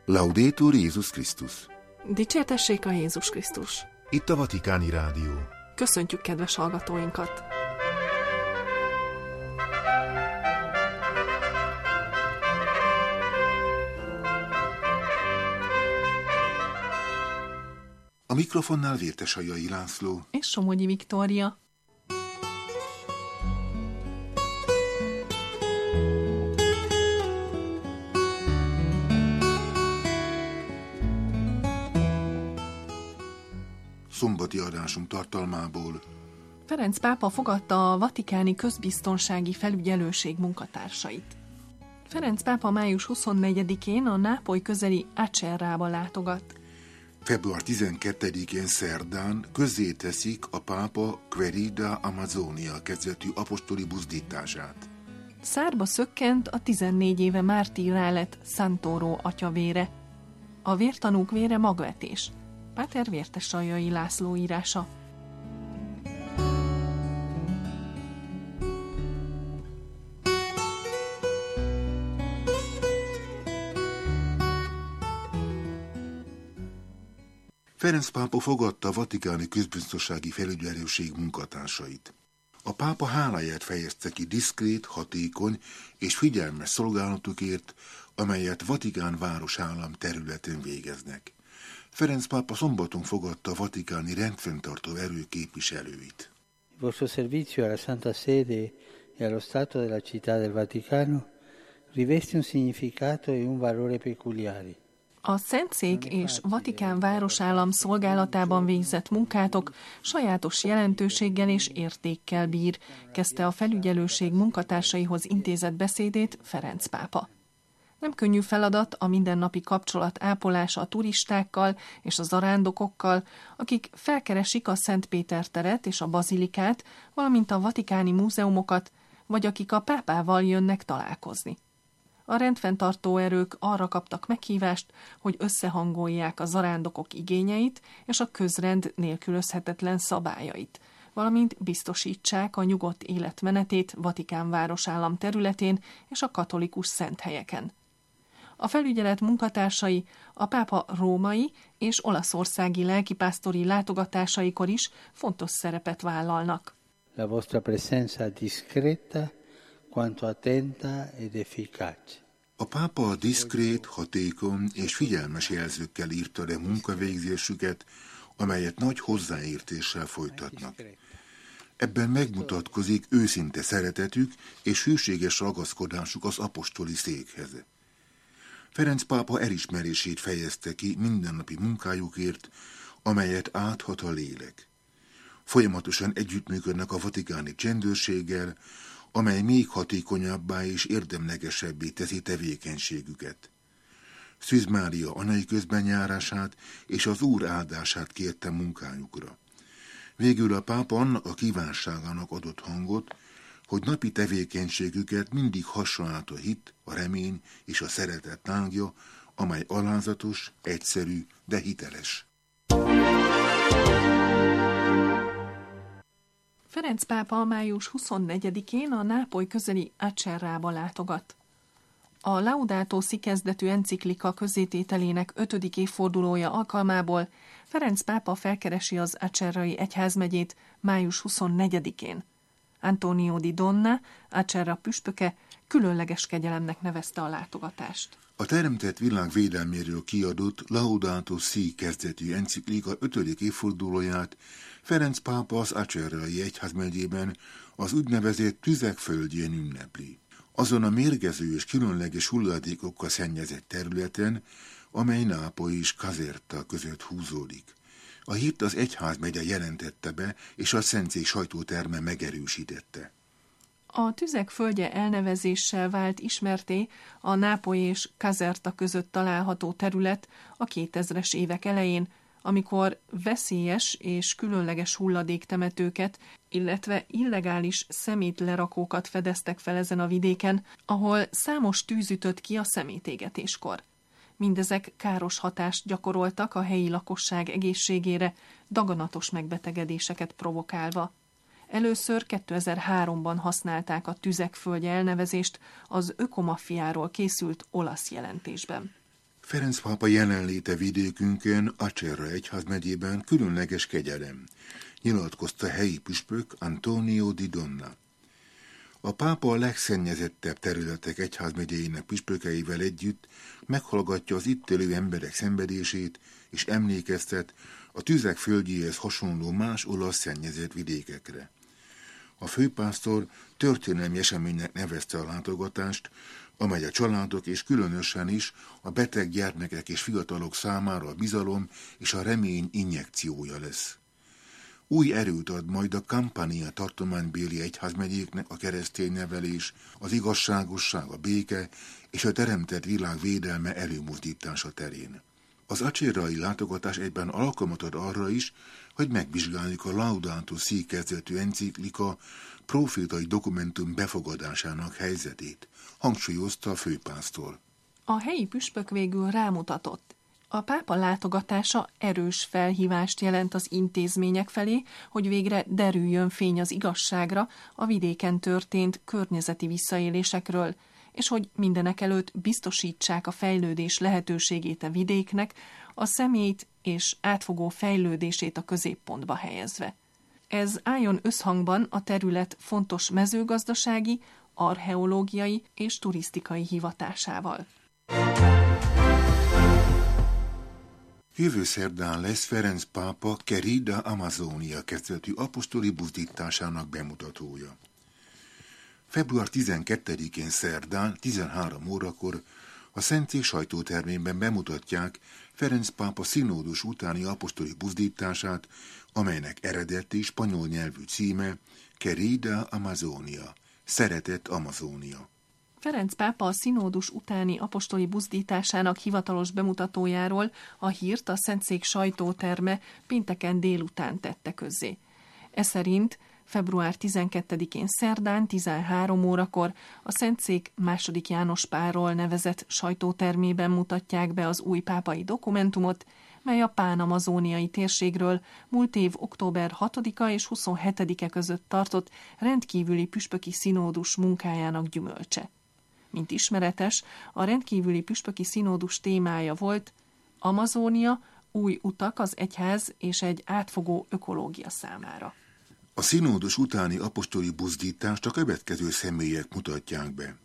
Laudetur Jézus Krisztus. Dicsértessék a Jézus Krisztus. Itt a Vatikáni Rádió. Köszöntjük kedves hallgatóinkat! A mikrofonnál Vértesajai László és Somogyi Viktória. Szombati adásunk tartalmából. Ferenc pápa fogadta a Vatikáni Közbiztonsági Felügyelőség munkatársait. Ferenc pápa május 24-én a Nápoly közeli Acerrába látogat. Február 12-én szerdán közzéteszik a pápa Querida Amazonia kezdetű apostoli buzdítását. Szárba szökkent a 14 éve mártírrá lett Santoro atya vére. A vértanúk vére magvetés. Páter Vértesajai László írása. Ferenc pápa fogadta a Vatikáni Közbiztonsági Felügyelőség munkatársait. A pápa háláját fejezte ki diszkrét, hatékony és figyelmes szolgálatukért, amelyet Vatikán városállam területén végeznek. Ferenc pápa szombaton fogadta a vatikáni rendfenntartó erő képviselőit. Il vostro servizio alla Santa Sede e allo Stato della Città del Vaticano riveste un significato e un valore peculiari. A Szentszék és Vatikán városállam szolgálatában végzett munkátok sajátos jelentőséggel és értékkel bír, kezdte a felügyelőség munkatársaihoz intézett beszédét Ferenc pápa. Nem könnyű feladat a mindennapi kapcsolat ápolása a turistákkal és a zarándokokkal, akik felkeresik a Szent Péter teret és a bazilikát, valamint a vatikáni múzeumokat, vagy akik a pápával jönnek találkozni. A rendfenntartó erők arra kaptak meghívást, hogy összehangolják a zarándokok igényeit és a közrend nélkülözhetetlen szabályait, valamint biztosítsák a nyugodt életmenetét Vatikán városállam területén és a katolikus szenthelyeken. A felügyelet munkatársai a pápa római és olaszországi lelkipásztori látogatásaikor is fontos szerepet vállalnak. La vostra presenza discreta quanto attenta ed efficace. A pápa diszkrét, hatékony és figyelmes jelzőkkel írta le munkavégzésüket, amelyet nagy hozzáértéssel folytatnak. Ebben megmutatkozik őszinte szeretetük és hűséges ragaszkodásuk az apostoli székhez. Ferenc pápa elismerését fejezte ki mindennapi munkájukért, amelyet áthat a lélek. Folyamatosan együttműködnek a vatikáni csendőrséggel, amely még hatékonyabbá és érdemlegesebbé teszi tevékenységüket. Szűz Mária anyai közbenjárását és az Úr áldását kérte munkájukra. Végül a pápa annak a kívánságának adott hangot, hogy napi tevékenységüket mindig hassa át a hit, a remény és a szeretet lángja, amely alázatos, egyszerű, de hiteles. Ferenc pápa május 24-én a Nápoly közeli Acerrába látogat. A Laudato Si kezdetű enciklika közzétételének 5. évfordulója alkalmából Ferenc pápa felkeresi az acerrai egyházmegyét május 24-én. Antonio di Donna, Acerra püspöke, különleges kegyelemnek nevezte a látogatást. A teremtett világ védelméről kiadott Laudato Si kezdetű enciklika 5. évfordulóját Ferenc pápa az Acerrai egyházmegyében az úgynevezett tüzek földjén ünnepli. Azon a mérgező és különleges hulladékokkal szennyezett területen, amely Nápoly és Caserta között húzódik. A hírt az egyházmegye jelentette be, és a Szentszék sajtóterme megerősítette. A tüzek földje elnevezéssel vált ismerté a Nápoly és Caserta között található terület a 2000-es évek elején, amikor veszélyes és különleges hulladéktemetőket, illetve illegális szemétlerakókat fedeztek fel ezen a vidéken, ahol számos tűz ütött ki a szemétégetéskor. Mindezek káros hatást gyakoroltak a helyi lakosság egészségére, daganatos megbetegedéseket provokálva. Először 2003-ban használták a tüzek földje elnevezést az ökomafiáról készült olasz jelentésben. Ferenc pápa jelenléte vidékünkön, Acerra egyházmegyében különleges kegyelem, nyilatkozta helyi püspök Antonio Di Donna. A pápa a legszennyezettebb területek egyházmegyéinek püspökeivel együtt meghallgatja az itt élő emberek szenvedését, és emlékeztet a tüzek földjéhez hasonló más olasz szennyezett vidékekre. A főpásztor történelmi eseménynek nevezte a látogatást, amely a családok és különösen is a beteg gyermekek és fiatalok számára a bizalom és a remény injekciója lesz. Új erőt ad majd a Campania tartománybéli egyházmegyéknek a keresztény nevelés, az igazságosság, a béke és a teremtett világ védelme előmozdítása terén. Az acerrai látogatás egyben alkalmat ad arra is, hogy megvizsgáljuk a Laudato Si kezdetű enciklika profétai dokumentum befogadásának helyzetét, hangsúlyozta a főpásztor. A helyi püspök végül rámutatott. A pápa látogatása erős felhívást jelent az intézmények felé, hogy végre derüljön fény az igazságra a vidéken történt környezeti visszaélésekről, és hogy mindenekelőtt biztosítsák a fejlődés lehetőségét a vidéknek, a személyt és átfogó fejlődését a középpontba helyezve. Ez álljon összhangban a terület fontos mezőgazdasági, archeológiai és turisztikai hivatásával. Jövő szerdán lesz Ferenc pápa Querida Amazonia kezdetű apostoli buzdításának bemutatója. Február 12-én szerdán 13 órakor a Szentszék sajtótermében bemutatják Ferenc pápa színódus utáni apostoli buzdítását, amelynek eredeti spanyol nyelvű címe Querida Amazonia, szeretett Amazónia. Ferenc pápa a színódus utáni apostoli buzdításának hivatalos bemutatójáról a hírt a Szentszék sajtóterme pénteken délután tette közzé. Ez szerint február 12-én szerdán 13 órakor a Szentszék II. János Pálról nevezett sajtótermében mutatják be az új pápai dokumentumot, mely a pán-amazóniai térségről múlt év október 6-a és 27-e között tartott rendkívüli püspöki színódus munkájának gyümölcse. Mint ismeretes, a rendkívüli püspöki színódus témája volt Amazónia, új utak az egyház és egy átfogó ökológia számára. A színódus utáni apostoli buzdítást a következő személyek mutatják be.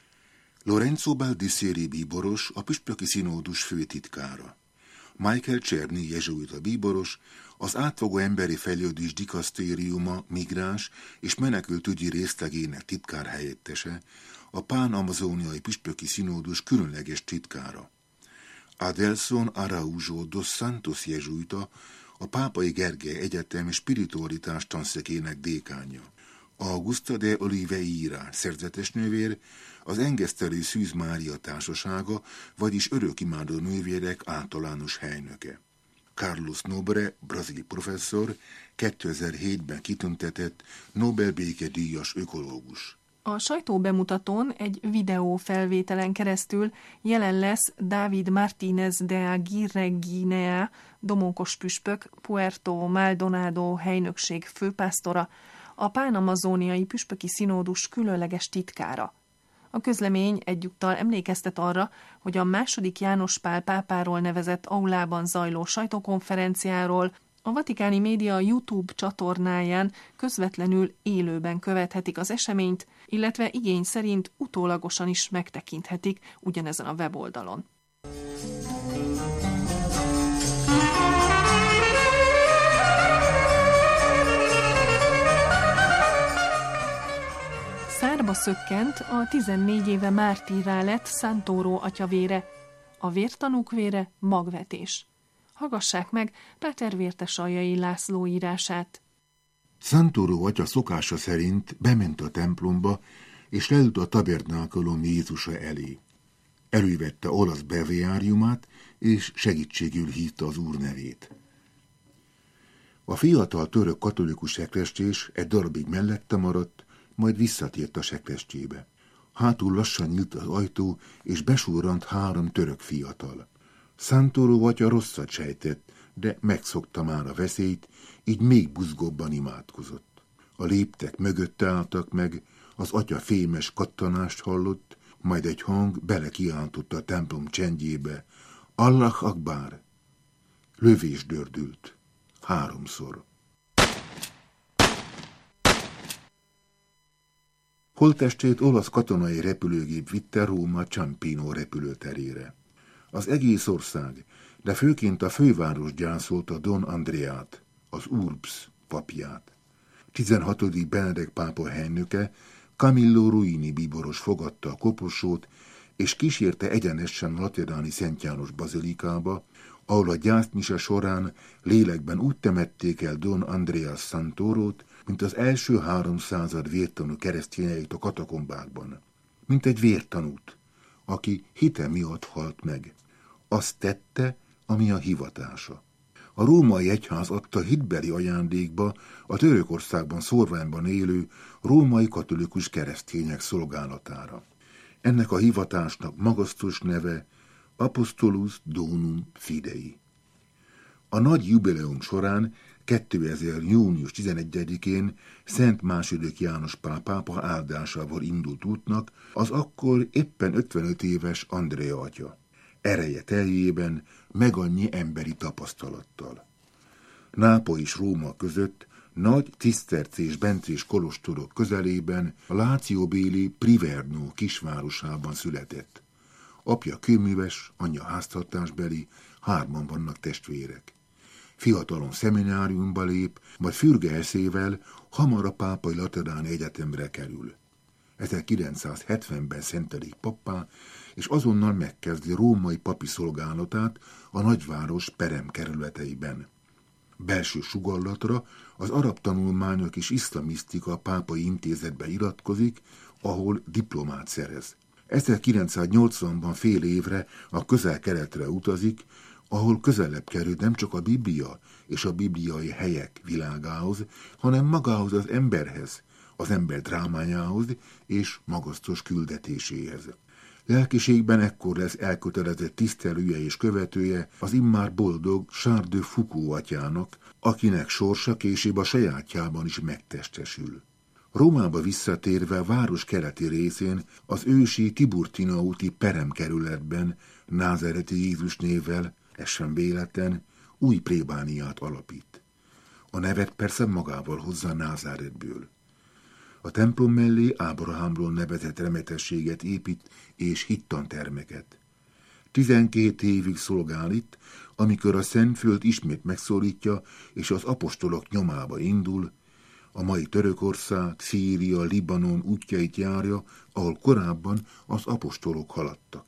Lorenzo Baldisseri bíboros, a püspöki színódus főtitkára. Michael Czerny jezsuita bíboros, az átfogó emberi fejlődés dikasztériuma migráns és menekültügyi részlegének titkárhelyettese, a pán-amazóniai püspöki színódus különleges titkára. Adelson Araújo dos Santos jezsuita, a Pápai Gergely Egyetem spiritualitás tanszekének dékánja. Augusta de Oliveira szerzetesnővér, az Engesztelő Szűz Mária társasága, vagyis örökimádó nővérek általános helynöke. Carlos Nobre, brazili professzor, 2007-ben kitüntetett Nobel békedíjas ökológus. A sajtóbemutatón egy videó felvételen keresztül jelen lesz David Martínez de Aguirre Guinea, domókos püspök, Puerto Maldonado helynökség főpásztora, a pán-amazóniai püspöki színódus különleges titkára. A közlemény egyúttal emlékeztet arra, hogy a II. János Pál pápáról nevezett aulában zajló sajtókonferenciáról a vatikáni média YouTube csatornáján közvetlenül élőben követhetik az eseményt, illetve igény szerint utólagosan is megtekinthetik ugyanezen a weboldalon. Szárba szökkent a 14 éve mártírrá lett Santoro atyavére, a vértanúk vére magvetés. Hallgassák meg Páter Vértesaljai László írását. Santoro atya szokása szerint bement a templomba, és leült a tabernákulum Jézusa elé. Elővette olasz breviáriumát, és segítségül hívta az Úr nevét. A fiatal török katolikus sekrestés egy darabig mellette maradt, majd visszatért a sekrestébe. Hátul lassan nyílt az ajtó, és besurrant 3 török fiatal. Santoro atya rosszat sejtett, de megszokta már a veszélyt, így még buzgóbban imádkozott. A léptek mögötte álltak meg, az atya fémes kattanást hallott, majd egy hang belekiáltotta a templom csendjébe: Allah Akbar. Lövés dördült. 3-szor. Holttestét olasz katonai repülőgép vitte Róma Ciampino repülőterére. Az egész ország, de főként a főváros gyászolta Don Andreát, az Urbs papját. 16. Benedek pápa helynöke, Camillo Ruini bíboros fogadta a koporsót, és kísérte egyenesen lateráni Szent János bazilikába, ahol a gyászmise során lélekben úgy temették el Don Andrea Santorót, mint az első 300 vértanú keresztényeit a katakombákban. Mint egy vértanút, aki hite miatt halt meg. Azt tette, ami a hivatása. A római egyház adta hitbeli ajándékba a Törökországban szórványban élő római katolikus keresztények szolgálatára. Ennek a hivatásnak magasztos neve Apostolus Donum Fidei. A nagy jubileum során 2000. június 11-én Szent II. János Pál pápa áldásával indult útnak az akkor éppen 55 éves Andrea atya. Ereje teljében, meg annyi emberi tapasztalattal. Nápoly és Róma között nagy cisztercés bencés kolostorok közelében a Lációbéli Priverno kisvárosában született. Apja kőműves, anyja háztartásbeli, 3 vannak testvérek. Fiatalon szemináriumba lép, majd fürge eszével hamar a Pápai Lateráni Egyetemre kerül. 1970-ben szentelik pappá, és azonnal megkezdi római papi szolgálatát a nagyváros perem kerületeiben. Belső sugallatra az arab tanulmányok és iszlamisztika pápai intézetbe iratkozik, ahol diplomát szerez. 1980-ban fél évre a Közel-Keletre utazik, ahol közelebb kerül nem csak a Biblia és a bibliai helyek világához, hanem magához az emberhez, az ember drámájához és magasztos küldetéséhez. Lelkiségben ekkor lesz elkötelezett tisztelője és követője az immár boldog Charles de Foucault atyának, akinek sorsa később a sajátjában is megtestesül. Rómába visszatérve a város keleti részén, az ősi Tiburtina úti Perem kerületben, Názáreti Jézus névvel, ez sem véletlen, új plébániát alapít. A nevet persze magával hozza Názáretből. A templom mellé Ábrahámról nevezett remetességet épít és hittantermeket. 12 évig szolgál itt, amikor a Szentföld ismét megszólítja, és az apostolok nyomába indul, a mai Törökország, Szíria, Libanon útjait járja, ahol korábban az apostolok haladtak.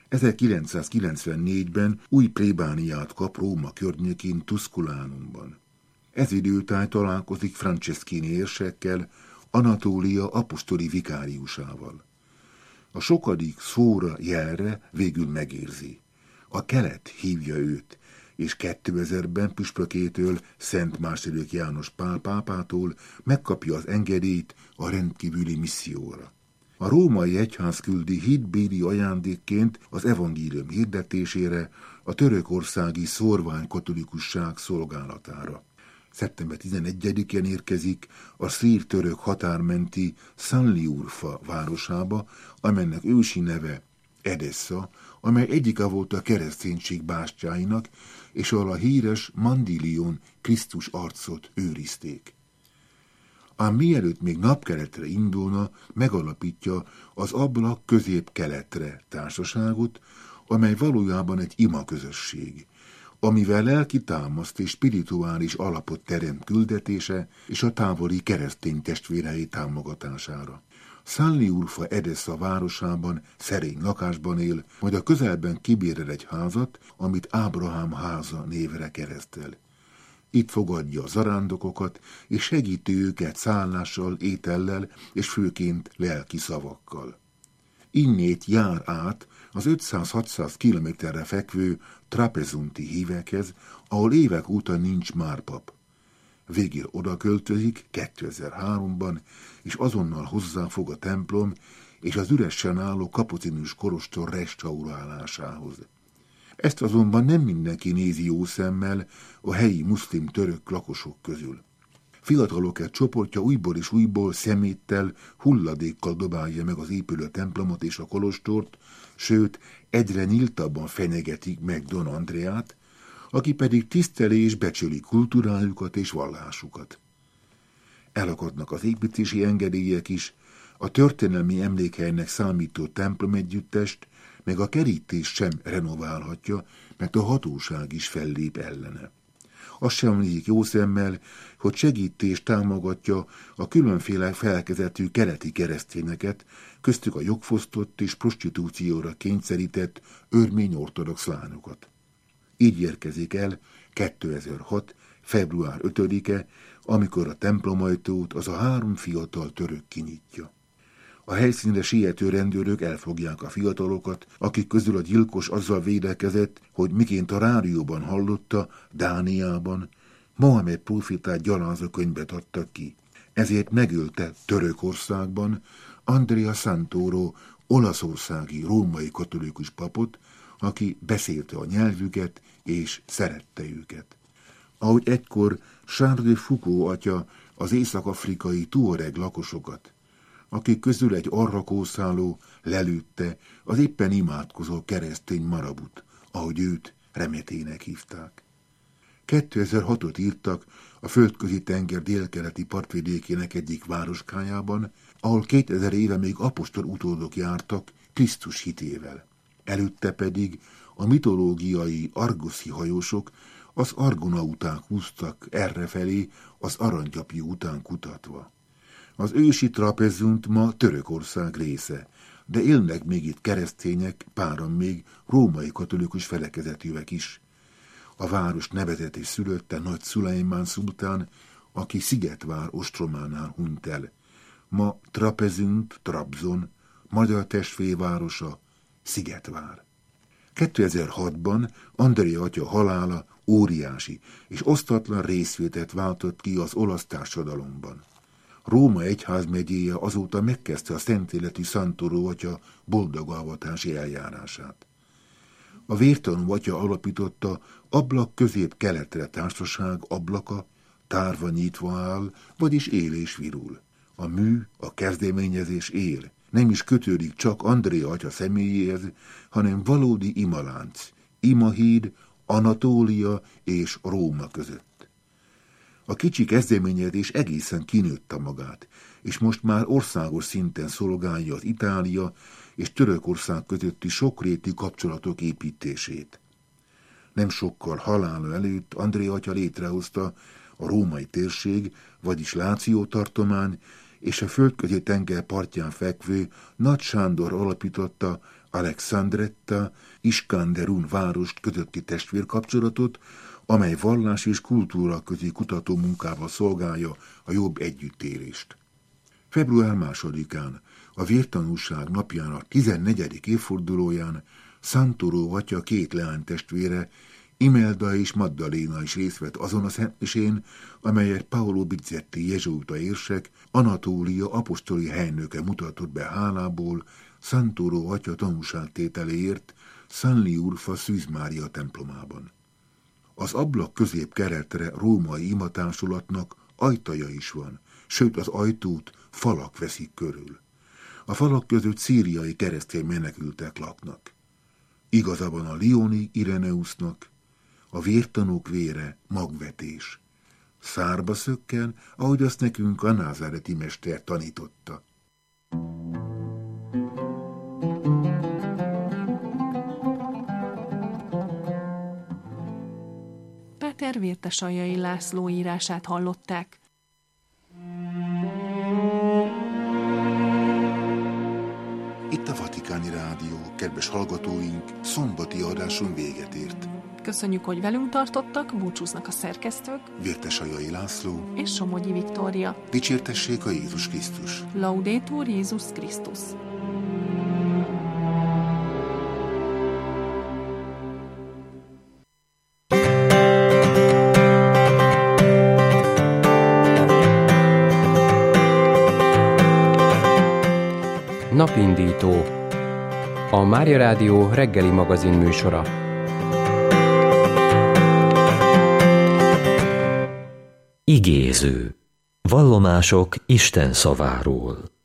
1994-ben új plébániát kap Róma környékén Tusculánumban. Ez időtáj találkozik Franceschini érsekkel, Anatólia apostoli vikáriusával. A sokadik szóra jelre végül megérzi. A kelet hívja őt, és 2000-ben püspökétől, Szent II. János Pál pápától megkapja az engedélyt a rendkívüli misszióra. A római egyház küldi hitbéli ajándékként az evangélium hirdetésére, a törökországi szórvány katolikusság szolgálatára. Szeptember 11-én érkezik a szír-török határmenti Sanliurfa városába, amelynek ősi neve Edessa, amely egyike volt a kereszténység bástyáinak, és ahol a híres Mandilion Krisztus arcot őrizték. Ám mielőtt még napkeletre indulna, megalapítja az Ablak közép-keletre társaságot, amely valójában egy imaközösség, amivel lelki támaszt és spirituális alapot teremt küldetése és a távoli keresztény testvérei támogatására. Sanliurfa Edessa városában szerény lakásban él, majd a közelben kibérel egy házat, amit Ábrahám háza névre keresztel. Itt fogadja a zarándokokat, és segíti őket szállással, étellel, és főként lelki szavakkal. Innét jár át az 500-600 kilométerre fekvő Trapezunti hívekhez, ahol évek óta nincs már pap. Végül oda költözik 2003-ban, és azonnal hozzáfog a templom és az üresen álló kapucinus kolostor restaurálásához. Ezt azonban nem mindenki nézi jó szemmel a helyi muszlim török lakosok közül. fiatalok egy csoportja újból és újból szeméttel, hulladékkal dobálja meg az épülő templomot és a kolostort, sőt, egyre nyíltabban fenyegetik meg Don Andreát, aki pedig tiszteli és becsüli kultúrájukat és vallásukat. Elakadnak az építési engedélyek is, a történelmi emlékhelynek számító templomegyüttest, meg a kerítés sem renoválhatja, mert a hatóság is fellép ellene. Azt sem nézik jó szemmel, hogy segítést támogatja a különféle felkezetű keleti keresztényeket, köztük a jogfosztott és prostitúcióra kényszerített örmény ortodox lányokat. Így érkezik el 2006. február 5-e, amikor a templomajtót az a 3 fiatal török kinyitja. A helyszínre siető rendőrök elfogják a fiatalokat, akik közül a gyilkos azzal védekezett, hogy miként a rádióban hallotta, Dániában Mohamed prófétát gyalázó könyvet adtak ki. Ezért megölte Törökországban Andrea Santoro olaszországi római katolikus papot, aki beszélte a nyelvüket és szerette őket. Ahogy egykor Charles de Foucault atya az észak-afrikai tuareg lakosokat, akik közül egy arra kószáló lelőtte az éppen imádkozó keresztény marabut, ahogy őt Remetének hívták. 2006-ot írtak a földközi tenger délkeleti partvidékének egyik városkájában, ahol 2000 éve még apostol utódok jártak Krisztus hitével. Előtte pedig a mitológiai argoszi hajósok az argonauták húztak errefelé az aranygyapjú után kutatva. Az ősi trapezunt ma Törökország része, de élnek még itt keresztények, páran még római katolikus felekezetűek is. A város nevezett és szülötte Nagy Szulejmán szultán, aki Szigetvár ostrománál hunyt el. Ma Trapezunt, Trabzon, magyar testvérvárosa, Szigetvár. 2006-ban Andrea atya halála óriási és osztatlan részvételt váltott ki az olasz társadalomban. Róma egyházmegyéje azóta megkezdte a szentéletű Santoro atya boldogavatási eljárását. A vértanú atya alapította Ablak közép-keletre társaság ablaka, tárva nyitva áll, vagyis él és virul. A mű, a kezdeményezés él, nem is kötődik csak Andrea atya személyéhez, hanem valódi imalánc, imahíd, Anatólia és Róma között. A kicsi kezdeményezés egészen kinőtte magát, és most már országos szinten szolgálja az Itália és Törökország közötti sokrétű kapcsolatok építését. Nem sokkal halála előtt Andrea atya létrehozta a római térség, vagyis Láció tartomány, és a földközi tenger partján fekvő Nagy Sándor alapította Alexandretta, Iskanderun várost közötti testvérkapcsolatot, amely vallás és kultúra közi kutató munkával szolgálja a jobb együttélést. Február 2-án, a vértanúság napjának 14. évfordulóján Santoro atya 2 leánytestvére, Imelda és Magdaléna is részt vett azon a szentmisén, amelyet Paolo Bizzetti jezsuita érsek, Anatólia apostoli helynöke mutatott be hálából Santoro atya tanúságtételéért San Liurfa Szűz Mária templomában. Az ablak közép-keletre római imatásulatnak ajtaja is van, sőt az ajtót falak veszik körül. A falak között szíriai keresztény menekültek laknak. Igaza van a Lioni Ireneusnak, a vértanúk vére magvetés. Szárba szökken, ahogy azt nekünk a názáreti mester tanította. Páter Vértesaljai László írását hallották. Itt a Vatikáni Rádió, kedves hallgatóink, szombati adáson véget ért. Köszönjük, hogy velünk tartottak, búcsúznak a szerkesztők, Vértesaljai László és Somogyi Viktória. Dicsértessék a Jézus Krisztus! Laudetur Jézus Krisztus! Napindító, a Mária Rádió reggeli magazin műsora. Igéző. Vallomások Isten szaváról.